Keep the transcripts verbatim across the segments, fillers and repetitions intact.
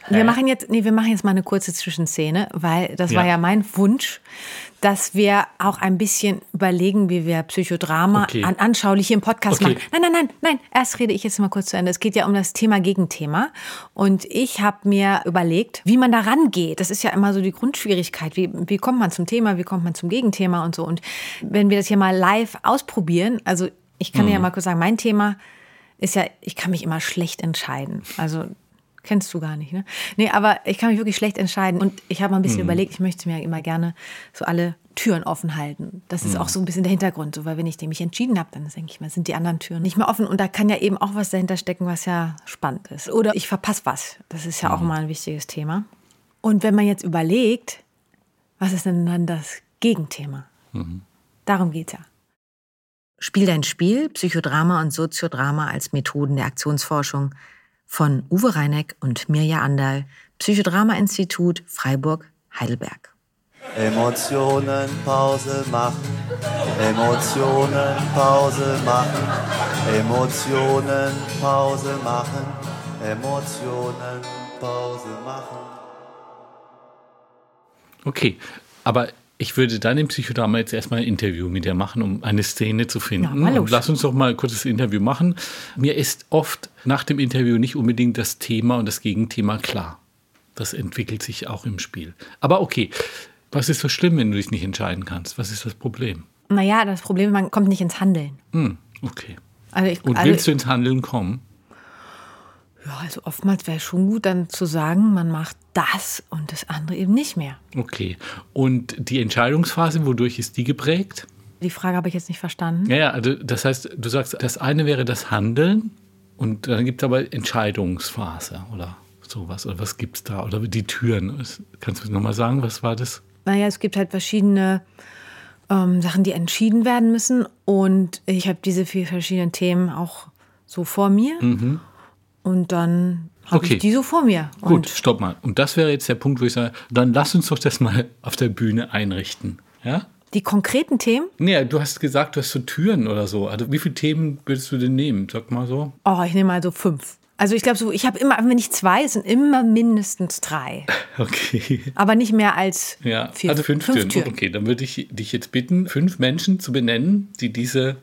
Wir machen jetzt, nee, wir machen jetzt mal eine kurze Zwischenszene, weil das ja. war ja mein Wunsch, dass wir auch ein bisschen überlegen, wie wir Psychodrama okay. an, anschaulich hier im Podcast okay. machen. Nein, nein, nein, nein, erst rede ich jetzt mal kurz zu Ende. Es geht ja um das Thema Gegenthema. Und ich habe mir überlegt, wie man da rangeht. Das ist ja immer so die Grundschwierigkeit. Wie, wie kommt man zum Thema, wie kommt man zum Gegenthema und so. Und wenn wir das hier mal live ausprobieren, also ich kann hm. dir ja mal kurz sagen, mein Thema ist ja, ich kann mich immer schlecht entscheiden. Also kennst du gar nicht, ne? Nee, aber ich kann mich wirklich schlecht entscheiden. Und ich habe mal ein bisschen mhm. überlegt, ich möchte mir immer gerne so alle Türen offen halten. Das ist mhm. auch so ein bisschen der Hintergrund. So, weil wenn ich mich entschieden habe, dann denke ich mal, sind die anderen Türen nicht mehr offen. Und da kann ja eben auch was dahinter stecken, was ja spannend ist. Oder ich verpasse was. Das ist ja mhm. auch mal ein wichtiges Thema. Und wenn man jetzt überlegt, was ist denn dann das Gegenthema? Mhm. Darum geht's ja. Spiel dein Spiel, Psychodrama und Soziodrama als Methoden der Aktionsforschung von Uwe Reineck und Mirja Anderl, Psychodrama-Institut Freiburg-Heidelberg. Emotionen Pause machen, Emotionen Pause machen, Emotionen Pause machen, Emotionen Pause machen. Okay, aber ich würde dann im Psychodrama jetzt erstmal ein Interview mit dir machen, um eine Szene zu finden. Ja, und lass uns doch mal ein kurzes Interview machen. Mir ist oft nach dem Interview nicht unbedingt das Thema und das Gegenthema klar. Das entwickelt sich auch im Spiel. Aber okay, was ist so schlimm, wenn du dich nicht entscheiden kannst? Was ist das Problem? Naja, das Problem ist, man kommt nicht ins Handeln. Hm, okay. Also ich, und also willst du ins Handeln kommen? Ja, also oftmals wäre es schon gut, dann zu sagen, man macht das und das andere eben nicht mehr. Okay. Und die Entscheidungsphase, wodurch ist die geprägt? Die Frage habe ich jetzt nicht verstanden. Ja, ja, also das heißt, du sagst, das eine wäre das Handeln und dann gibt es aber Entscheidungsphase oder sowas. Oder was gibt es da? Oder die Türen. Kannst du nochmal sagen, was war das? Naja, es gibt halt verschiedene ähm, Sachen, die entschieden werden müssen. Und ich habe diese vier verschiedenen Themen auch so vor mir. Mhm. Und dann habe okay. ich die so vor mir. Gut, und stopp mal. Und das wäre jetzt der Punkt, wo ich sage, dann lass uns doch das mal auf der Bühne einrichten. Ja? Die konkreten Themen? Nee, du hast gesagt, du hast so Türen oder so. Also wie viele Themen würdest du denn nehmen? Sag mal so. Oh, ich nehme mal so fünf. Also ich glaube so, ich habe immer, wenn nicht zwei, es sind immer mindestens drei. Okay. Aber nicht mehr als ja, vier. Also fünf, fünf Türen. Türen. Okay, dann würde ich dich jetzt bitten, fünf Menschen zu benennen, die diese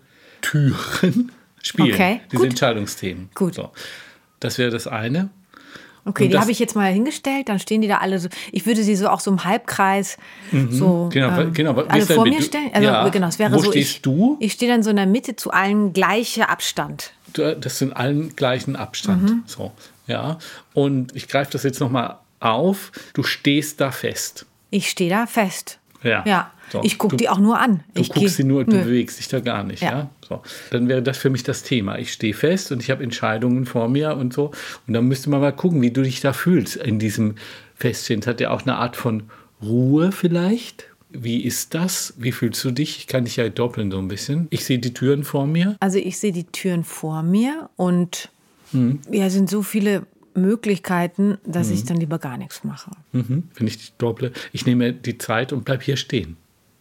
Türen spielen. Okay, diese gut. Entscheidungsthemen. Gut. So. Das wäre das eine. Okay, und die habe ich jetzt mal hingestellt, dann stehen die da alle so, ich würde sie so auch so im Halbkreis mhm, so genau, ähm, genau. alle vor mir stellen. Also, ja. genau, es wäre Wo so, stehst ich, du? Ich stehe dann so in der Mitte zu allen gleicher Abstand. Das sind allen gleichen Abstand. Mhm. So, ja. Und ich greife das jetzt nochmal auf. Du stehst da fest. Ich stehe da fest. Ja. Ja. So. Ich gucke die auch nur an. Du ich guckst sie nur, du nö. bewegst dich da gar nicht. Ja. Ja? So. Dann wäre das für mich das Thema. Ich stehe fest und ich habe Entscheidungen vor mir und so. Und dann müsste man mal gucken, wie du dich da fühlst in diesem Feststehen. Es hat ja auch eine Art von Ruhe vielleicht. Wie ist das? Wie fühlst du dich? Ich kann dich ja doppeln so ein bisschen. Ich sehe die Türen vor mir. Also ich sehe die Türen vor mir und hm. ja, sind so viele Möglichkeiten, dass mhm. ich dann lieber gar nichts mache. Mhm. Wenn ich dich dopple, ich nehme die Zeit und bleib hier stehen.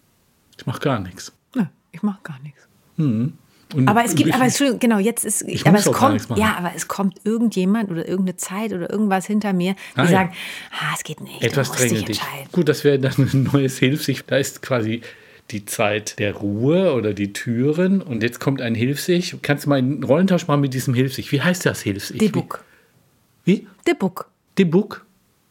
Ich mache gar nichts. Ja, ich mache gar nichts. Mhm. Aber es gibt, ich, aber Entschuldigung, genau, jetzt ist, ich aber muss es auch kommt, gar ja, aber es kommt irgendjemand oder irgendeine Zeit oder irgendwas hinter mir, die ah, sagen, ja. ah, es geht nicht, etwas du musst dich drängelt dich. entscheiden. Gut, das wäre dann ein neues Hilfsich. Da ist quasi die Zeit der Ruhe oder die Türen und jetzt kommt ein Hilfsich. Kannst du mal einen Rollentausch machen mit diesem Hilfsich? Wie heißt das Hilfsich? Dibuk. Wie? Dibuk. Dibuk?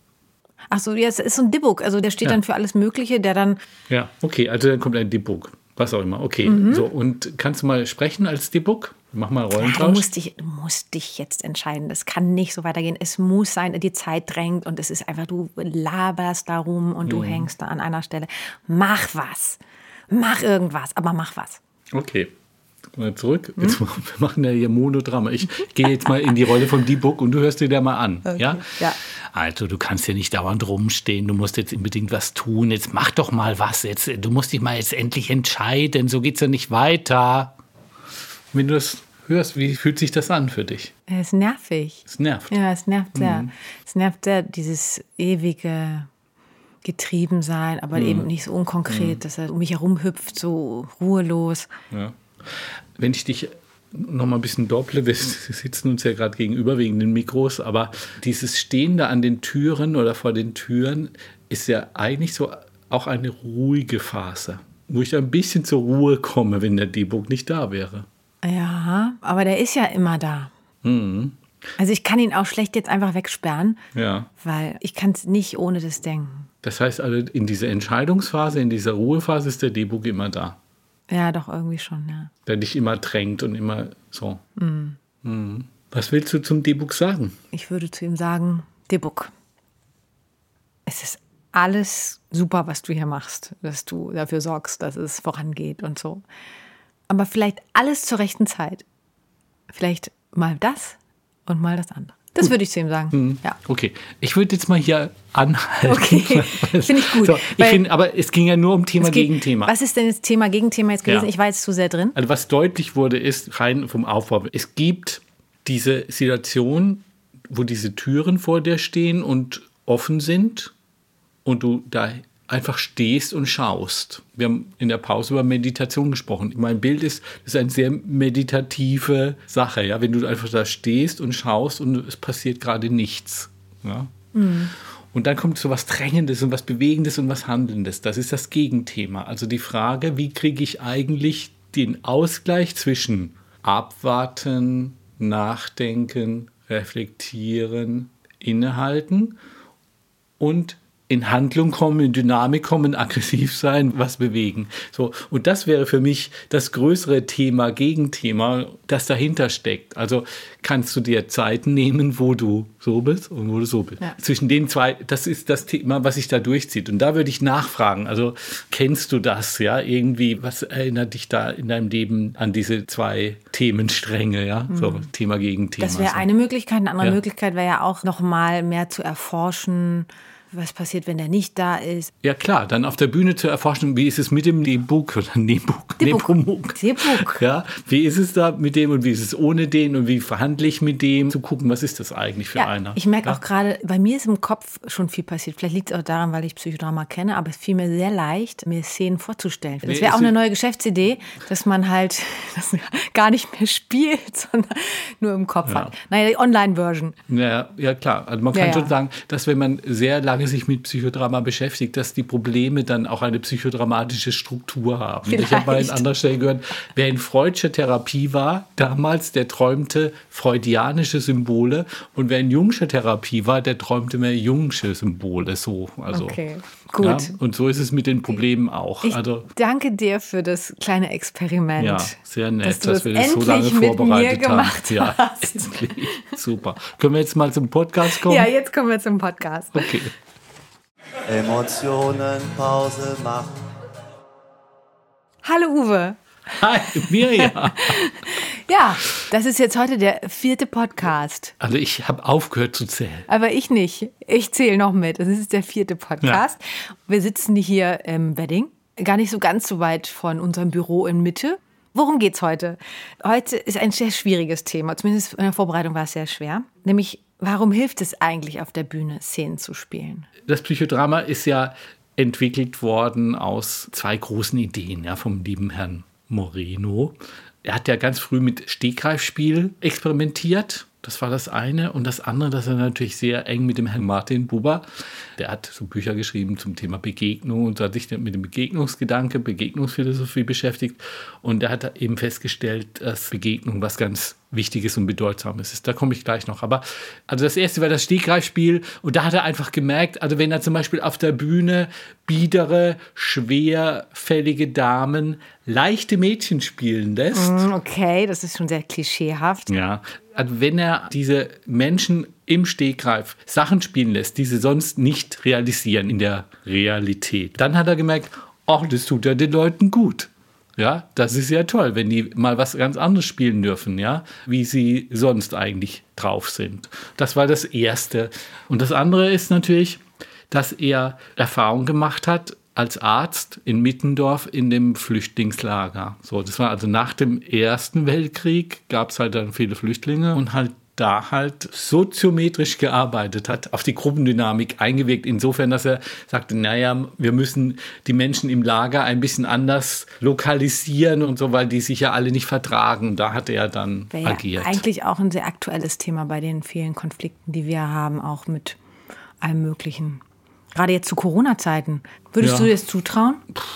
Ach so, ja, es ist so ein Dibuk, also der steht ja. dann für alles Mögliche, der dann... Ja, okay, also dann kommt ein Dibuk. Was auch immer, okay. Mhm. So, und kannst du mal sprechen als Dibuk? Mach mal Rollentausch. Ja, du, musst dich, du musst dich jetzt entscheiden. Das kann nicht so weitergehen. Es muss sein, die Zeit drängt und es ist einfach, du laberst da rum und mhm. du hängst da an einer Stelle. Mach was. Mach irgendwas, aber mach was. Okay. Mal zurück. Jetzt, hm? Wir machen ja hier Monodrama. Ich gehe jetzt mal in die Rolle von Dibuk und du hörst dir da mal an. Okay. Ja? Ja. Also, du kannst ja nicht dauernd rumstehen. Du musst jetzt unbedingt was tun. Jetzt mach doch mal was. Jetzt, du musst dich mal jetzt endlich entscheiden. So geht's ja nicht weiter. Wenn du das hörst, wie fühlt sich das an für dich? Es ist nervig. Es nervt. Ja, es nervt sehr. Mhm. Es nervt sehr, dieses ewige Getriebensein, aber mhm. eben nicht so unkonkret, mhm. dass er um mich herum hüpft, so ruhelos. Ja. Wenn ich dich Nochmal ein bisschen Doppel, wir sitzen uns ja gerade gegenüber wegen den Mikros, aber dieses Stehen da an den Türen oder vor den Türen ist ja eigentlich so auch eine ruhige Phase, wo ich ein bisschen zur Ruhe komme, wenn der D-Book nicht da wäre. Ja, aber der ist ja immer da. Mhm. Also ich kann ihn auch schlecht jetzt einfach wegsperren, ja. weil ich kann es nicht ohne das denken. Das heißt also, in dieser Entscheidungsphase, in dieser Ruhephase ist der D-Book immer da. Ja, doch, irgendwie schon, ja. Der dich immer drängt und immer so. Mhm. Mhm. Was willst du zum D-Book sagen? Ich würde zu ihm sagen, D-Book, es ist alles super, was du hier machst, dass du dafür sorgst, dass es vorangeht und so. Aber vielleicht alles zur rechten Zeit. Vielleicht mal das und mal das andere. Das gut. Würde ich zu ihm sagen. Mhm. Ja. Okay, ich würde jetzt mal hier anhalten. Okay, finde ich gut. So, ich find, aber es ging ja nur um Thema gegen Thema. Was ist denn das Thema gegen Thema jetzt gewesen? Ja. Ich war jetzt zu sehr drin. Also was deutlich wurde, ist rein vom Aufbau. Es gibt diese Situation, wo diese Türen vor dir stehen und offen sind und du da einfach stehst und schaust. Wir haben in der Pause über Meditation gesprochen. Mein Bild ist, das ist eine sehr meditative Sache, ja, wenn du einfach da stehst und schaust und es passiert gerade nichts. Ja? Mhm. Und dann kommt so was Drängendes und was Bewegendes und was Handelndes. Das ist das Gegenthema. Also die Frage, wie kriege ich eigentlich den Ausgleich zwischen Abwarten, Nachdenken, Reflektieren, Innehalten und in Handlung kommen, in Dynamik kommen, aggressiv sein, was bewegen. So, und das wäre für mich das größere Thema, Gegenthema, das dahinter steckt. Also kannst du dir Zeiten nehmen, wo du so bist und wo du so bist. Ja. Zwischen den zwei, das ist das Thema, was sich da durchzieht. Und da würde ich nachfragen, also kennst du das, ja, irgendwie, was erinnert dich da in deinem Leben an diese zwei Themenstränge, ja, mhm. so Thema, Gegenthema. Das wäre so. eine Möglichkeit. Eine andere ja. Möglichkeit wäre ja auch noch mal mehr zu erforschen, was passiert, wenn der nicht da ist. Ja klar, dann auf der Bühne zu erforschen, wie ist es mit dem D-Book oder D-Book, D-Book. D-Book. Ja, wie ist es da mit dem und wie ist es ohne den und wie verhandle ich mit dem, zu gucken, was ist das eigentlich für ja, einer. Ich merke ja? auch gerade, bei mir ist im Kopf schon viel passiert. Vielleicht liegt es auch daran, weil ich Psychodrama kenne, aber es fiel mir sehr leicht, mir Szenen vorzustellen. Das wäre auch eine neue Geschäftsidee, dass man halt das gar nicht mehr spielt, sondern nur im Kopf ja. hat. Naja, die Online-Version. Ja, ja, klar. Also man kann ja, schon ja. sagen, dass wenn man sehr lange sich mit Psychodrama beschäftigt, dass die Probleme dann auch eine psychodramatische Struktur haben. Vielleicht. Ich habe mal in anderer Stelle gehört, wer in Freudscher Therapie war, damals, der träumte freudianische Symbole und wer in Jungscher Therapie war, der träumte mehr Jungsche Symbole. So, also, okay, gut. Ja, und so ist es mit den Problemen auch. Ich also, danke dir für das kleine Experiment. Ja, sehr nett, dass, dass, dass wir das so lange vorbereitet haben. Ja, endlich. Super. Können wir jetzt mal zum Podcast kommen? Ja, jetzt kommen wir zum Podcast. Okay. Emotionen Pause machen. Hallo Uwe. Hi, Mirja. Ja, das ist jetzt heute der vierte Podcast. Also ich habe aufgehört zu zählen. Aber ich nicht. Ich zähle noch mit. Das ist der vierte Podcast. Ja. Wir sitzen hier im Wedding. Gar nicht so ganz so weit von unserem Büro in Mitte. Worum geht's heute? Heute ist ein sehr schwieriges Thema. Zumindest in der Vorbereitung war es sehr schwer. Nämlich, warum hilft es eigentlich auf der Bühne, Szenen zu spielen? Das Psychodrama ist ja entwickelt worden aus zwei großen Ideen, ja, vom lieben Herrn Moreno. Er hat ja ganz früh mit Stegreifspiel experimentiert. Das war das eine. Und das andere, dass er natürlich sehr eng mit dem Herrn Martin Buber, der hat so Bücher geschrieben zum Thema Begegnung und hat sich mit dem Begegnungsgedanke, Begegnungsphilosophie beschäftigt. Und er hat eben festgestellt, dass Begegnung was ganz Wichtiges und Bedeutsames ist. Da komme ich gleich noch. Aber also das erste war das Stegreifspiel. Und da hat er einfach gemerkt, also wenn er zum Beispiel auf der Bühne biedere, schwerfällige Damen leichte Mädchen spielen lässt. Okay, das ist schon sehr klischeehaft. Ja, also wenn er diese Menschen im Stegreif Sachen spielen lässt, die sie sonst nicht realisieren in der Realität, dann hat er gemerkt, ach, das tut ja den Leuten gut. Ja, das ist ja toll, wenn die mal was ganz anderes spielen dürfen, ja, wie sie sonst eigentlich drauf sind. Das war das Erste. Und das andere ist natürlich, dass er Erfahrung gemacht hat als Arzt in Mittendorf in dem Flüchtlingslager. So, das war also nach dem Ersten Weltkrieg, gab es halt dann viele Flüchtlinge und halt da halt soziometrisch gearbeitet hat, auf die Gruppendynamik eingewirkt, insofern, dass er sagte, naja, wir müssen die Menschen im Lager ein bisschen anders lokalisieren und so, weil die sich ja alle nicht vertragen. Da hat er dann Wäre agiert. Ja eigentlich auch ein sehr aktuelles Thema bei den vielen Konflikten, die wir haben, auch mit allem Möglichen. Gerade jetzt zu Corona-Zeiten. Würdest ja. du dir das zutrauen?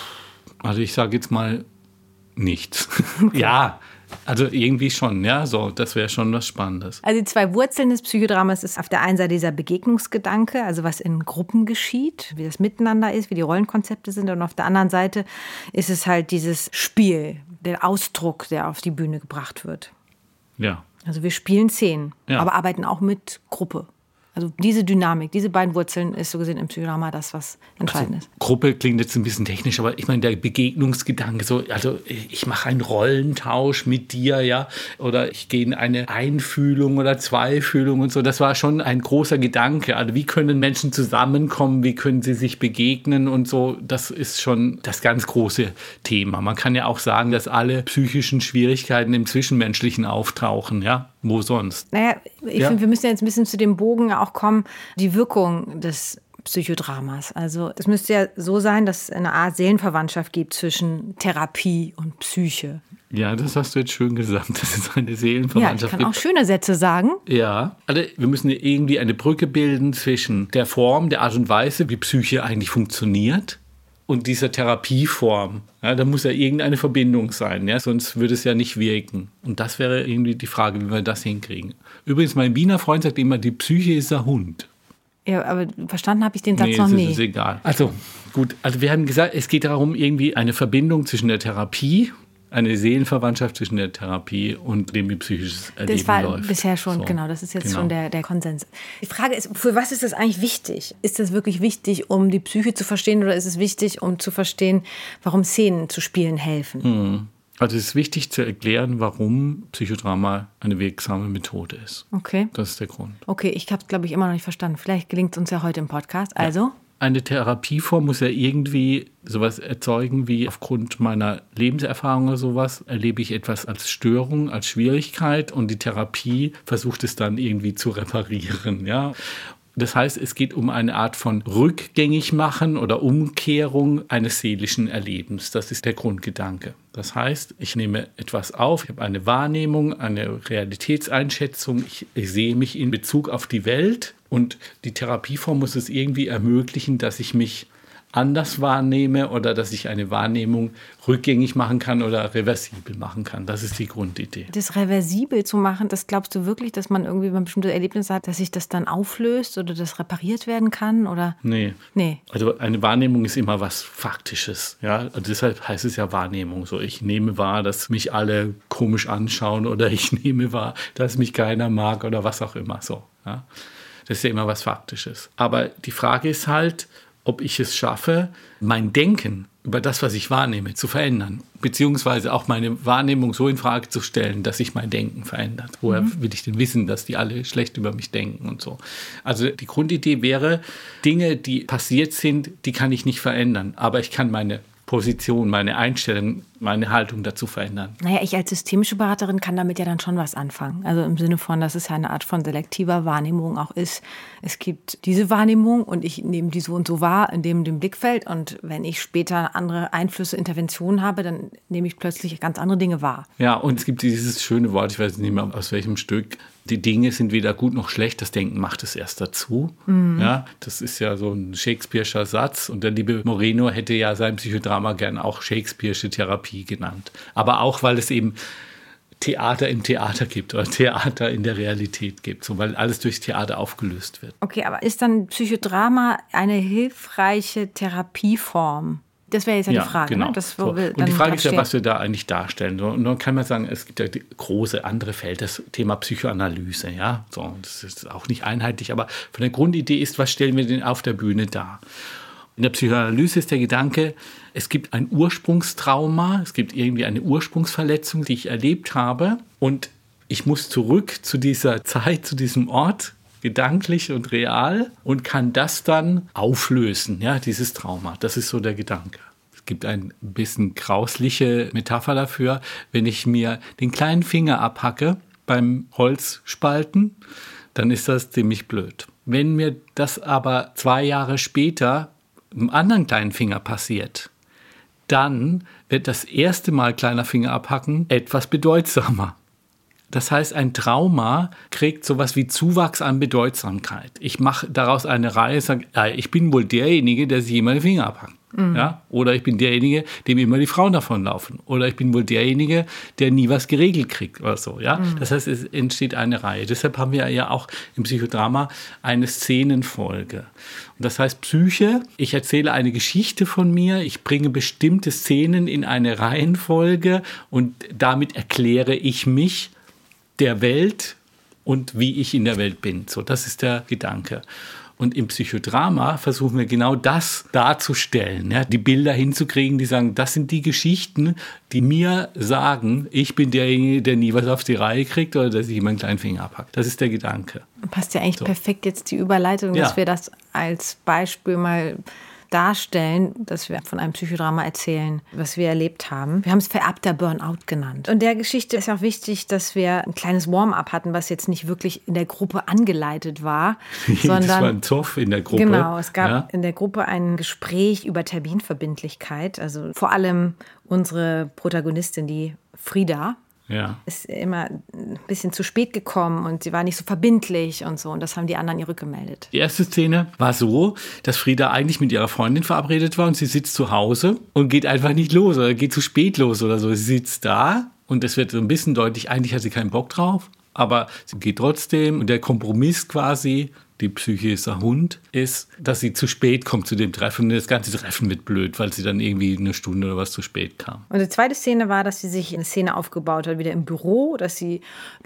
Also ich sage jetzt mal nichts. Okay. Ja, also irgendwie schon, ja, so, das wäre schon was Spannendes. Also die zwei Wurzeln des Psychodramas ist auf der einen Seite dieser Begegnungsgedanke, also was in Gruppen geschieht, wie das Miteinander ist, wie die Rollenkonzepte sind. Und auf der anderen Seite ist es halt dieses Spiel, der Ausdruck, der auf die Bühne gebracht wird. Ja. Also wir spielen Szenen, ja. aber arbeiten auch mit Gruppe. Also diese Dynamik, diese beiden Wurzeln ist so gesehen im Psychodrama das, was entscheidend also, ist. Gruppe klingt jetzt ein bisschen technisch, aber ich meine, der Begegnungsgedanke, so, also ich mache einen Rollentausch mit dir, ja, oder ich gehe in eine Einfühlung oder Zweifühlung und so, das war schon ein großer Gedanke. Also wie können Menschen zusammenkommen, wie können sie sich begegnen und so, das ist schon das ganz große Thema. Man kann ja auch sagen, dass alle psychischen Schwierigkeiten im Zwischenmenschlichen auftauchen, ja. Wo sonst? Naja, ich ja. finde, wir müssen jetzt ein bisschen zu dem Bogen auch kommen, die Wirkung des Psychodramas. Also es müsste ja so sein, dass es eine Art Seelenverwandtschaft gibt zwischen Therapie und Psyche. Ja, das hast du jetzt schön gesagt, dass es eine Seelenverwandtschaft gibt. Ja, ich kann auch schöne Sätze sagen. Ja, also wir müssen irgendwie eine Brücke bilden zwischen der Form, der Art und Weise, wie Psyche eigentlich funktioniert, und dieser Therapieform. Ja, da muss ja irgendeine Verbindung sein, ja, sonst würde es ja nicht wirken. Und das wäre irgendwie die Frage, wie wir das hinkriegen. Übrigens, mein Wiener Freund sagt immer, die Psyche ist ein Hund. Ja, aber verstanden habe ich den Satz nee, noch nie. Nee, ist egal. Also gut, also wir haben gesagt, es geht darum, irgendwie eine Verbindung zwischen der Therapie, eine Seelenverwandtschaft zwischen der Therapie und dem, wie psychisches Erleben Das war läuft. bisher schon, so. genau, das ist jetzt genau. schon der, der Konsens. Die Frage ist, für was ist das eigentlich wichtig? Ist das wirklich wichtig, um die Psyche zu verstehen, oder ist es wichtig, um zu verstehen, warum Szenen zu spielen helfen? Hm. Also es ist wichtig zu erklären, warum Psychodrama eine wirksame Methode ist. Okay. Das ist der Grund. Okay, ich habe es, glaube ich, immer noch nicht verstanden. Vielleicht gelingt es uns ja heute im Podcast. Also? Ja. Eine Therapieform muss ja irgendwie sowas erzeugen wie, aufgrund meiner Lebenserfahrung oder sowas, erlebe ich etwas als Störung, als Schwierigkeit, und die Therapie versucht es dann irgendwie zu reparieren, ja. Das heißt, es geht um eine Art von Rückgängigmachen oder Umkehrung eines seelischen Erlebens. Das ist der Grundgedanke. Das heißt, ich nehme etwas auf, ich habe eine Wahrnehmung, eine Realitätseinschätzung, ich, ich sehe mich in Bezug auf die Welt, und die Therapieform muss es irgendwie ermöglichen, dass ich mich anders wahrnehme oder dass ich eine Wahrnehmung rückgängig machen kann oder reversibel machen kann. Das ist die Grundidee. Das reversibel zu machen, das glaubst du wirklich, dass man irgendwie ein bestimmtes Erlebnis hat, dass sich das dann auflöst oder das repariert werden kann? Oder? Nee. Nee. Also eine Wahrnehmung ist immer was Faktisches. Ja? Also deshalb heißt es ja Wahrnehmung. So, ich nehme wahr, dass mich alle komisch anschauen, oder ich nehme wahr, dass mich keiner mag oder was auch immer. So, ja? Das ist ja immer was Faktisches. Aber die Frage ist halt, ob ich es schaffe, mein Denken über das, was ich wahrnehme, zu verändern. Beziehungsweise auch meine Wahrnehmung so in Frage zu stellen, dass sich mein Denken verändert. Woher mhm. will ich denn wissen, dass die alle schlecht über mich denken und so? Also die Grundidee wäre, Dinge, die passiert sind, die kann ich nicht verändern. Aber ich kann meine Position, meine Einstellung, meine Haltung dazu verändern. Naja, ich als systemische Beraterin kann damit ja dann schon was anfangen. Also im Sinne von, dass es ja eine Art von selektiver Wahrnehmung auch ist. Es gibt diese Wahrnehmung und ich nehme die so und so wahr in dem, dem Blickfeld. Und wenn ich später andere Einflüsse, Interventionen habe, dann nehme ich plötzlich ganz andere Dinge wahr. Ja, und es gibt dieses schöne Wort, ich weiß nicht mehr aus welchem Stück, die Dinge sind weder gut noch schlecht, das Denken macht es erst dazu. Mhm. Ja, das ist ja so ein Shakespeare'scher Satz. Und der liebe Moreno hätte ja sein Psychodrama gern auch Shakespeare'sche Therapie genannt. Aber auch, weil es eben Theater im Theater gibt oder Theater in der Realität gibt, so, weil alles durchs Theater aufgelöst wird. Okay, aber ist dann Psychodrama eine hilfreiche Therapieform? Das wäre jetzt ja, ja die Frage. Genau. Ne? Das, so. Und die Frage ist ja, was wir da eigentlich darstellen. Und dann kann man sagen, es gibt ja große andere Felder, das Thema Psychoanalyse. Ja? So, das ist auch nicht einheitlich, aber von der Grundidee ist, was stellen wir denn auf der Bühne dar? In der Psychoanalyse ist der Gedanke, es gibt ein Ursprungstrauma, es gibt irgendwie eine Ursprungsverletzung, die ich erlebt habe, und ich muss zurück zu dieser Zeit, zu diesem Ort, gedanklich und real, und kann das dann auflösen, ja, dieses Trauma. Das ist so der Gedanke. Es gibt ein bisschen grausliche Metapher dafür, wenn ich mir den kleinen Finger abhacke, beim Holzspalten, dann ist das ziemlich blöd. Wenn mir das aber zwei Jahre später einem anderen kleinen Finger passiert, dann wird das erste Mal kleiner Finger abhacken etwas bedeutsamer. Das heißt, ein Trauma kriegt sowas wie Zuwachs an Bedeutsamkeit. Ich mache daraus eine Reihe, sage, ja, ich bin wohl derjenige, der sich immer den Finger abhackt. Mhm. Ja? Oder ich bin derjenige, dem immer die Frauen davonlaufen. Oder ich bin wohl derjenige, der nie was geregelt kriegt oder so. Ja? Mhm. Das heißt, es entsteht eine Reihe. Deshalb haben wir ja auch im Psychodrama eine Szenenfolge. Und das heißt Psyche, ich erzähle eine Geschichte von mir, ich bringe bestimmte Szenen in eine Reihenfolge und damit erkläre ich mich der Welt und wie ich in der Welt bin. So, das ist der Gedanke. Und im Psychodrama versuchen wir genau das darzustellen, ja, die Bilder hinzukriegen, die sagen, das sind die Geschichten, die mir sagen, ich bin derjenige, der nie was auf die Reihe kriegt oder der sich immer einen kleinen Finger abhackt. Das ist der Gedanke. Passt ja eigentlich so. Perfekt jetzt die Überleitung, dass ja. wir das als Beispiel mal darstellen, dass wir von einem Psychodrama erzählen, was wir erlebt haben. Wir haben es vererbter Burnout genannt. Und der Geschichte ist auch wichtig, dass wir ein kleines Warm-up hatten, was jetzt nicht wirklich in der Gruppe angeleitet war, sondern das war ein Zoff in der Gruppe. Genau, es gab ja. in der Gruppe ein Gespräch über Terminverbindlichkeit. Also vor allem unsere Protagonistin, die Frieda, Ja. ist immer ein bisschen zu spät gekommen und sie war nicht so verbindlich und so. Und das haben die anderen ihr rückgemeldet. Die erste Szene war so, dass Frieda eigentlich mit ihrer Freundin verabredet war und sie sitzt zu Hause und geht einfach nicht los oder geht zu spät los oder so. Sie sitzt da und es wird so ein bisschen deutlich, eigentlich hat sie keinen Bock drauf, aber sie geht trotzdem. Und der Kompromiss quasi, die Psyche ist ein Hund, ist, dass sie zu spät kommt zu dem Treffen. Und das ganze Treffen wird blöd, weil sie dann irgendwie eine Stunde oder was zu spät kam. Und die zweite Szene war, dass sie sich eine Szene aufgebaut hat, wieder im Büro, dass sie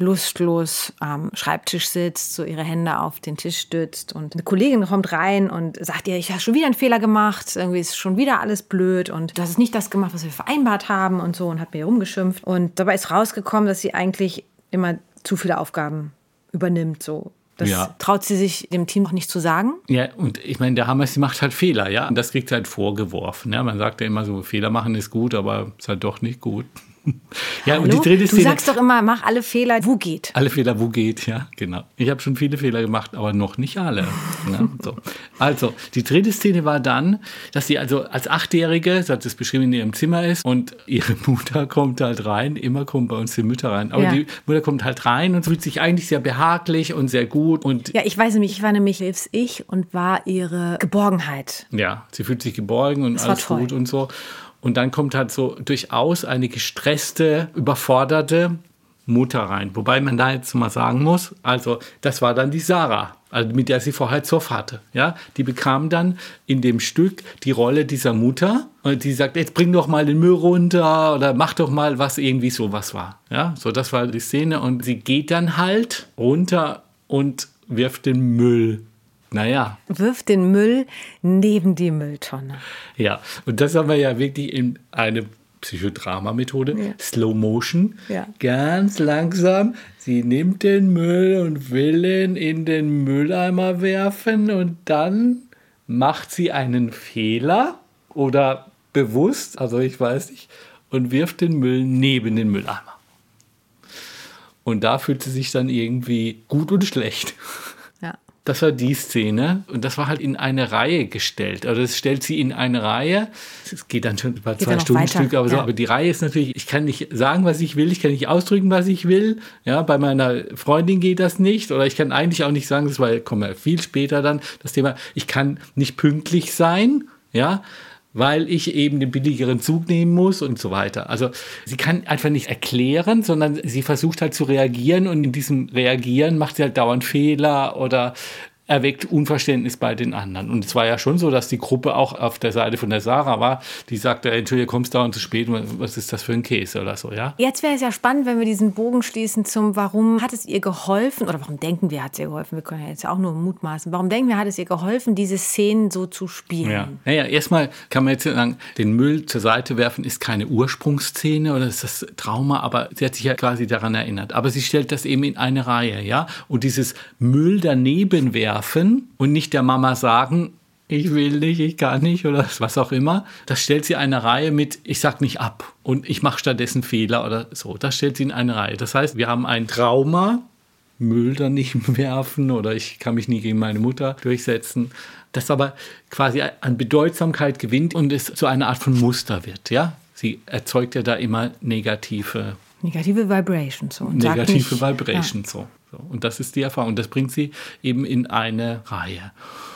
lustlos am Schreibtisch sitzt, so ihre Hände auf den Tisch stützt. Und eine Kollegin kommt rein und sagt ihr, ich habe schon wieder einen Fehler gemacht, irgendwie ist schon wieder alles blöd und du hast nicht das gemacht, was wir vereinbart haben und so, und hat mir rumgeschimpft. Und dabei ist rausgekommen, dass sie eigentlich immer zu viele Aufgaben übernimmt, so. Das ja. traut sie sich dem Team noch nicht zu sagen. Ja, und ich meine, der Hammer, sie macht halt Fehler, ja. Und das kriegt sie halt vorgeworfen. Ja? Man sagt ja immer so, Fehler machen ist gut, aber ist halt doch nicht gut. Ja, Hallo? Und die dritte Szene, du sagst doch immer, mach alle Fehler, wo geht. Alle Fehler, wo geht, ja, genau. Ich habe schon viele Fehler gemacht, aber noch nicht alle. Ja, so. Also, die dritte Szene war dann, dass sie also als Achtjährige, sie hat es beschrieben, in ihrem Zimmer ist und ihre Mutter kommt halt rein. Immer kommen bei uns die Mütter rein. Aber ja. die Mutter kommt halt rein und fühlt sich eigentlich sehr behaglich und sehr gut. Und ja, ich weiß nämlich, ich war nämlich ich und war ihre Geborgenheit. Ja, sie fühlt sich geborgen und das alles gut und so. Und dann kommt halt so durchaus eine gestresste, überforderte Mutter rein. Wobei man da jetzt mal sagen muss, also das war dann die Sarah, also mit der sie vorher Zoff hatte. Ja? Die bekam dann in dem Stück die Rolle dieser Mutter. Und die sagt, jetzt bring doch mal den Müll runter oder mach doch mal, was irgendwie sowas war. Ja? So, das war die Szene. Und sie geht dann halt runter und wirft den Müll. Naja. Wirft den Müll neben die Mülltonne. Ja, und das haben wir ja wirklich in eine Psychodrama-Methode, ja. Slow Motion, ja. Ganz langsam. Sie nimmt den Müll und will ihn in den Mülleimer werfen und dann macht sie einen Fehler oder bewusst, also ich weiß nicht, und wirft den Müll neben den Mülleimer. Und da fühlt sie sich dann irgendwie gut und schlecht. Das war die Szene und das war halt in eine Reihe gestellt. Also das stellt sie in eine Reihe. Es geht dann schon über zwei Stunden Stück, aber, so, ja. aber die Reihe ist natürlich, ich kann nicht sagen, was ich will, ich kann nicht ausdrücken, was ich will. Ja, bei meiner Freundin geht das nicht. Oder ich kann eigentlich auch nicht sagen, das war, kommen wir viel später dann, das Thema, ich kann nicht pünktlich sein, ja, weil ich eben den billigeren Zug nehmen muss und so weiter. Also sie kann einfach nicht erklären, sondern sie versucht halt zu reagieren und in diesem Reagieren macht sie halt dauernd Fehler oder erweckt Unverständnis bei den anderen. Und es war ja schon so, dass die Gruppe auch auf der Seite von der Sarah war, die sagte, Entschuldigung, kommst dauernd zu spät, was ist das für ein Käse oder so, ja? Jetzt wäre es ja spannend, wenn wir diesen Bogen schließen zum, warum hat es ihr geholfen, oder warum denken wir, hat es ihr geholfen, wir können ja jetzt auch nur mutmaßen, warum denken wir, hat es ihr geholfen, diese Szenen so zu spielen? Ja, naja, erstmal kann man jetzt sagen, den Müll zur Seite werfen ist keine Ursprungsszene oder ist das Trauma, aber sie hat sich ja quasi daran erinnert. Aber sie stellt das eben in eine Reihe, ja? Und dieses Müll daneben werfen und nicht der Mama sagen, ich will nicht, ich kann nicht oder was auch immer. Das stellt sie eine Reihe mit, ich sag nicht ab und ich mache stattdessen Fehler oder so. Das stellt sie in eine Reihe. Das heißt, wir haben ein Trauma, Müll dann nicht werfen oder ich kann mich nie gegen meine Mutter durchsetzen, das aber quasi an Bedeutsamkeit gewinnt und es zu einer Art von Muster wird. Ja? Sie erzeugt ja da immer negative Negative Vibrations. So. Negative nicht, Vibrations, ja. so. so. Und das ist die Erfahrung. Das bringt sie eben in eine Reihe.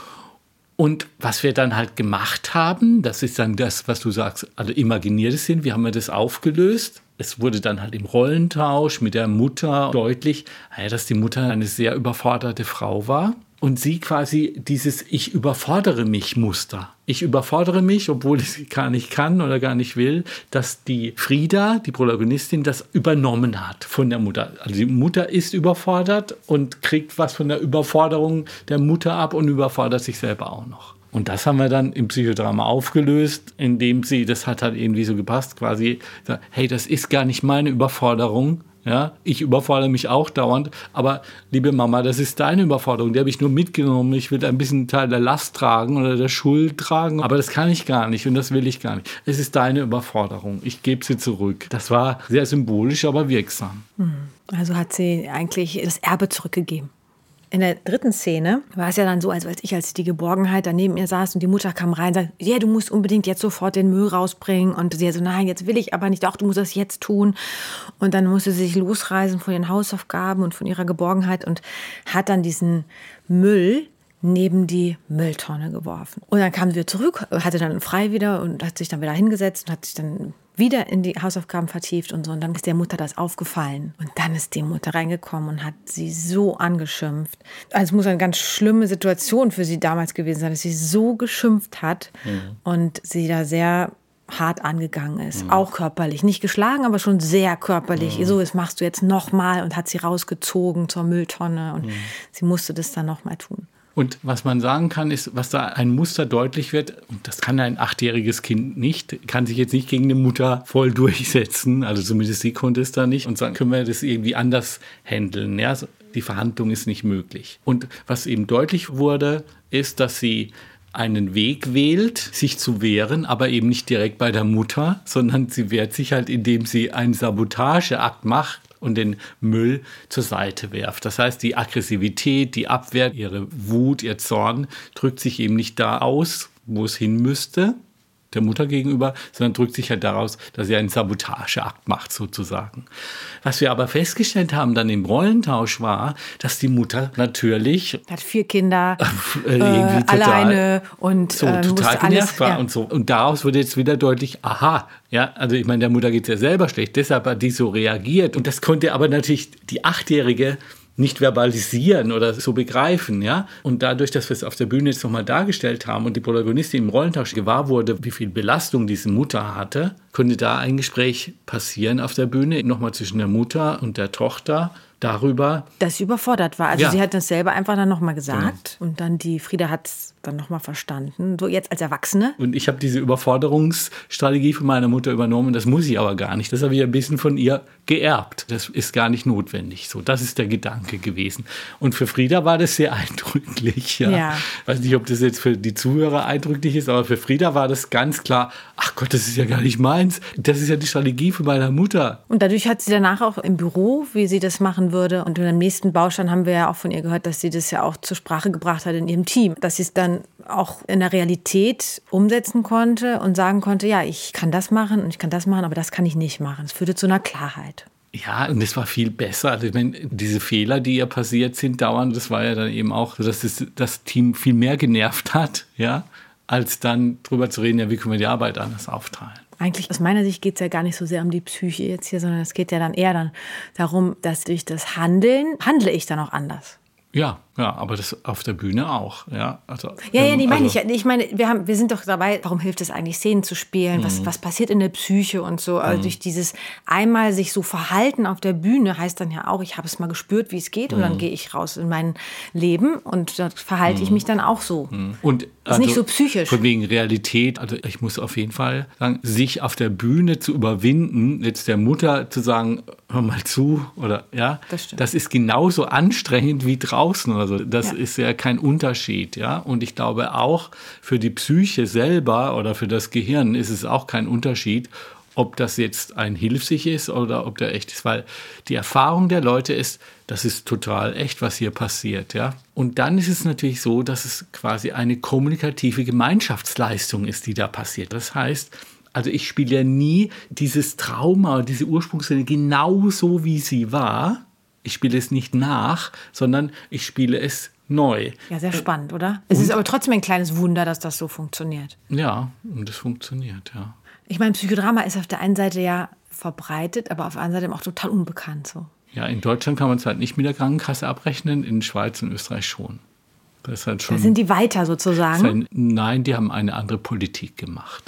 Und was wir dann halt gemacht haben, das ist dann das, was du sagst, also imaginiertes sind. Wir haben ja das aufgelöst. Es wurde dann halt im Rollentausch mit der Mutter deutlich, dass die Mutter eine sehr überforderte Frau war. Und sie quasi dieses Ich überfordere mich Muster. Ich überfordere mich, obwohl ich es gar nicht kann oder gar nicht will, dass die Frieda, die Protagonistin, das übernommen hat von der Mutter. Also die Mutter ist überfordert und kriegt was von der Überforderung der Mutter ab und überfordert sich selber auch noch. Und das haben wir dann im Psychodrama aufgelöst, indem sie, das hat halt irgendwie so gepasst, quasi, hey, das ist gar nicht meine Überforderung. Ja, ich überfordere mich auch dauernd, aber liebe Mama, das ist deine Überforderung, die habe ich nur mitgenommen. Ich will ein bisschen Teil der Last tragen oder der Schuld tragen, aber das kann ich gar nicht und das will ich gar nicht. Es ist deine Überforderung, ich gebe sie zurück. Das war sehr symbolisch, aber wirksam. Also hat sie eigentlich das Erbe zurückgegeben. In der dritten Szene war es ja dann so, als ich als die Geborgenheit da neben ihr saß und die Mutter kam rein und sagte, ja, du musst unbedingt jetzt sofort den Müll rausbringen. Und sie so, nein, jetzt will ich aber nicht, doch, du musst das jetzt tun. Und dann musste sie sich losreißen von ihren Hausaufgaben und von ihrer Geborgenheit und hat dann diesen Müll neben die Mülltonne geworfen. Und dann kam sie wieder zurück, hatte dann frei wieder und hat sich dann wieder hingesetzt und hat sich dann wieder in die Hausaufgaben vertieft und so. Und dann ist der Mutter das aufgefallen. Und dann ist die Mutter reingekommen und hat sie so angeschimpft. Also es muss eine ganz schlimme Situation für sie damals gewesen sein, dass sie so geschimpft hat mhm. und sie da sehr hart angegangen ist. Mhm. Auch körperlich. Nicht geschlagen, aber schon sehr körperlich. Mhm. So, das machst du jetzt nochmal und hat sie rausgezogen zur Mülltonne. Und mhm. sie musste das dann nochmal tun. Und was man sagen kann, ist, was da ein Muster deutlich wird, und das kann ein achtjähriges Kind nicht, kann sich jetzt nicht gegen eine Mutter voll durchsetzen, also zumindest sie konnte es da nicht, und sagen, können wir das irgendwie anders handeln, ja, die Verhandlung ist nicht möglich. Und was eben deutlich wurde, ist, dass sie einen Weg wählt, sich zu wehren, aber eben nicht direkt bei der Mutter, sondern sie wehrt sich halt, indem sie einen Sabotageakt macht, und den Müll zur Seite werft. Das heißt, die Aggressivität, die Abwehr, ihre Wut, ihr Zorn drückt sich eben nicht da aus, wo es hin müsste, der Mutter gegenüber, sondern drückt sich halt daraus, dass sie einen Sabotageakt macht sozusagen. Was wir aber festgestellt haben dann im Rollentausch war, dass die Mutter natürlich hat vier Kinder äh, äh, total, alleine und so äh, total genervt alles, war ja. und so. Und daraus wurde jetzt wieder deutlich, aha, ja, also ich meine, der Mutter geht es ja selber schlecht, deshalb hat die so reagiert. Und das konnte aber natürlich die Achtjährige nicht verbalisieren oder so begreifen, ja. Und dadurch, dass wir es auf der Bühne jetzt nochmal dargestellt haben und die Protagonistin im Rollentausch gewahr wurde, wie viel Belastung diese Mutter hatte, konnte da ein Gespräch passieren auf der Bühne, nochmal zwischen der Mutter und der Tochter darüber. Dass sie überfordert war. Also ja. sie hat das selber einfach dann nochmal gesagt genau. und dann die Frieda hat es dann nochmal verstanden, so jetzt als Erwachsene. Und ich habe diese Überforderungsstrategie von meiner Mutter übernommen, das muss ich aber gar nicht. Das habe ich ein bisschen von ihr geerbt. Das ist gar nicht notwendig. So, das ist der Gedanke gewesen. Und für Frieda war das sehr eindrücklich. Ja. Ja. Ich weiß nicht, ob das jetzt für die Zuhörer eindrücklich ist, aber für Frieda war das ganz klar, ach Gott, das ist ja gar nicht meins. Das ist ja die Strategie von meiner Mutter. Und dadurch hat sie danach auch im Büro, wie sie das machen würde. Und im nächsten Baustein haben wir ja auch von ihr gehört, dass sie das ja auch zur Sprache gebracht hat in ihrem Team. Dass sie es dann auch in der Realität umsetzen konnte und sagen konnte, ja, ich kann das machen und ich kann das machen, aber das kann ich nicht machen. Es führte zu einer Klarheit. Ja, und es war viel besser. Also ich meine, diese Fehler, die ja passiert sind, dauernd, das war ja dann eben auch so, dass es das Team viel mehr genervt hat, ja, als dann drüber zu reden, ja, wie können wir die Arbeit anders aufteilen. Eigentlich aus meiner Sicht geht es ja gar nicht so sehr um die Psyche jetzt hier, sondern es geht ja dann eher dann darum, dass durch das Handeln handle ich dann auch anders. Ja, ja, aber das auf der Bühne auch, ja. Also, ja, ja, die meine also, ich. Ich meine, wir haben, wir sind doch dabei, warum hilft es eigentlich, Szenen zu spielen? Mhm. Was, was passiert in der Psyche und so? Also mhm. durch dieses einmal sich so verhalten auf der Bühne heißt dann ja auch, ich habe es mal gespürt, wie es geht und mhm. dann gehe ich raus in mein Leben und da verhalte mhm. ich mich dann auch so. Mhm. Und also, ist nicht so psychisch. Von wegen Realität, also ich muss auf jeden Fall sagen, sich auf der Bühne zu überwinden, jetzt der Mutter zu sagen, hör mal zu, oder ja, das, das ist genauso anstrengend wie draußen oder mal so. Das ja. ist ja kein Unterschied, ja. Und ich glaube auch für die Psyche selber oder für das Gehirn ist es auch kein Unterschied, ob das jetzt ein Hilfsig ist oder ob der echt ist, weil die Erfahrung der Leute ist, das ist total echt, was hier passiert, ja. Und dann ist es natürlich so, dass es quasi eine kommunikative Gemeinschaftsleistung ist, die da passiert. Das heißt, also ich spiele ja nie dieses Trauma, diese Ursprungsszene genau so, wie sie war. Ich spiele es nicht nach, sondern ich spiele es neu. Ja, sehr spannend, oder? Es und? ist aber trotzdem ein kleines Wunder, dass das so funktioniert. Ja, und es funktioniert, ja. Ich meine, Psychodrama ist auf der einen Seite ja verbreitet, aber auf der anderen Seite auch total unbekannt. So. Ja, in Deutschland kann man es halt nicht mit der Krankenkasse abrechnen, in Schweiz und Österreich schon. Das ist halt schon. Da sind die weiter sozusagen? Ein, nein, die haben eine andere Politik gemacht.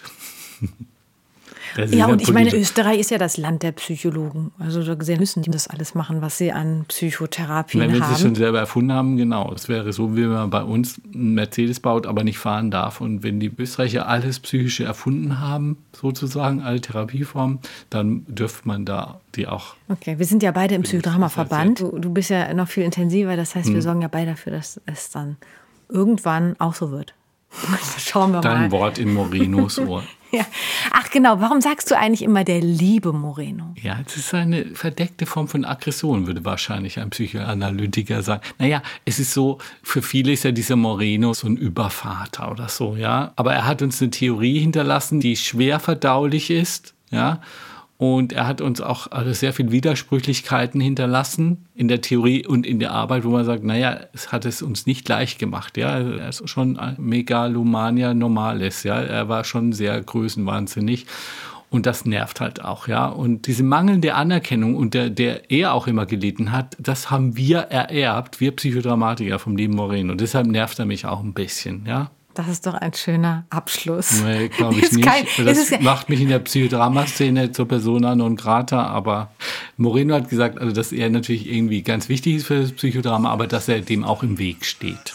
Ja, und ich meine, Österreich ist ja das Land der Psychologen. Also so gesehen müssen die das alles machen, was sie an Psychotherapien haben. Wenn haben. sie es schon selber erfunden haben, genau. Es wäre so, wie wenn man bei uns einen Mercedes baut, aber nicht fahren darf. Und wenn die Österreicher alles Psychische erfunden haben, sozusagen, alle Therapieformen, dann dürfte man da die auch. Okay, wir sind ja beide im Psychodrama-Verband. Du, du bist ja noch viel intensiver. Das heißt, wir hm. sorgen ja beide dafür, dass es dann irgendwann auch so wird. Schauen wir Dein mal. Dein Wort in Morinos Ohr. Ja. Ach genau, warum sagst du eigentlich immer der liebe Moreno? Ja, es ist eine verdeckte Form von Aggression, würde wahrscheinlich ein Psychoanalytiker sagen. Naja, es ist so, für viele ist ja dieser Moreno so ein Übervater oder so, ja. Aber er hat uns eine Theorie hinterlassen, die schwer verdaulich ist, ja. Und er hat uns auch also sehr viel Widersprüchlichkeiten hinterlassen in der Theorie und in der Arbeit, wo man sagt, naja, es hat es uns nicht leicht gemacht. Ja? Er ist schon ein Megalomania Normalis. Ja? Er war schon sehr größenwahnsinnig. Und das nervt halt auch. Ja? Und diese mangelnde Anerkennung, unter der er auch immer gelitten hat, das haben wir ererbt, wir Psychodramatiker vom lieben Moreno. Und deshalb nervt er mich auch ein bisschen, ja. Das ist doch ein schöner Abschluss. Nee, glaube ich nicht. Kein, das macht mich in der Psychodrama-Szene zur Persona non grata. Aber Moreno hat gesagt, also, dass er natürlich irgendwie ganz wichtig ist für das Psychodrama, aber dass er dem auch im Weg steht.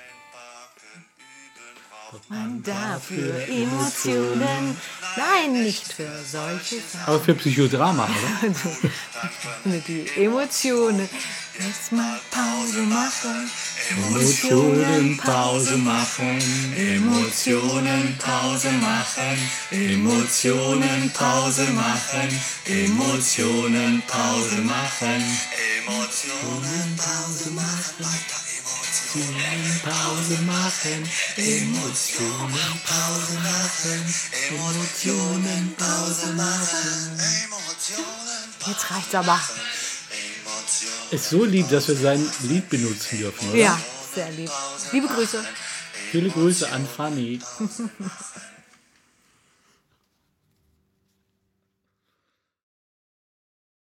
Man dafür Emotionen, nein, nicht für solche Sachen. Aber für Psychodrama, oder? Mit die Emotionen. Jetzt mal Pause machen. Emotionen Pause machen. Emotionen Pause machen. Emotionen Pause machen. Emotionen Pause machen. Emotionen Pause machen. Emotionen Pause machen. Emotionen Pause machen. Emotionen Pause machen. Jetzt reicht's aber. Ist so lieb, dass wir sein Lied benutzen dürfen, oder? Ja, sehr lieb. Liebe Grüße. Viele Grüße an Fanny.